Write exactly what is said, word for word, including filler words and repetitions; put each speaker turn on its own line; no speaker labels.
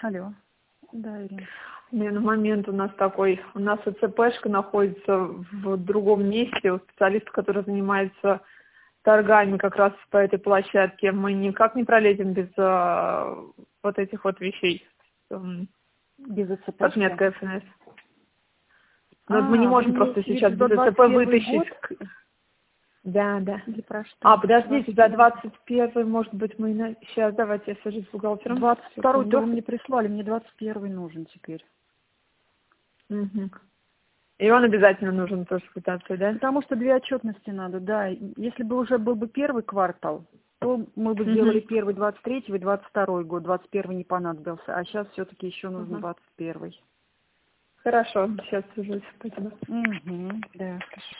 Алло. Да, Ирина.
Не, на момент у нас такой, у нас ИЦПшка находится в другом месте, у специалиста, который занимается торгами как раз по этой площадке. Мы никак не пролезем без а, вот этих вот вещей.
Без ИЦП?
Отметка эф эн эс. Но
А,
мы не можем
вы
просто
имеете в
сейчас
виду
без
за
ИЦП
двадцать первый
вытащить.
год?
Да, да.
Или про что?
А, подождите, за двадцать первый, может быть, мы... На... Сейчас, давайте я свяжусь с бухгалтером.
двадцать второй
Секунду.
вы мне прислали, мне двадцать первый нужен теперь.
Угу. И он обязательно нужен тоже в квитанции, да?
Потому что две отчетности надо, да. Если бы уже был бы первый квартал, то мы бы
Угу.
сделали первый двадцать третий и двадцать второй год, двадцать первый не понадобился, а сейчас все-таки еще нужно
Угу.
двадцать первый.
Хорошо, сейчас свяжусь. Спасибо.
Угу, да, хорошо.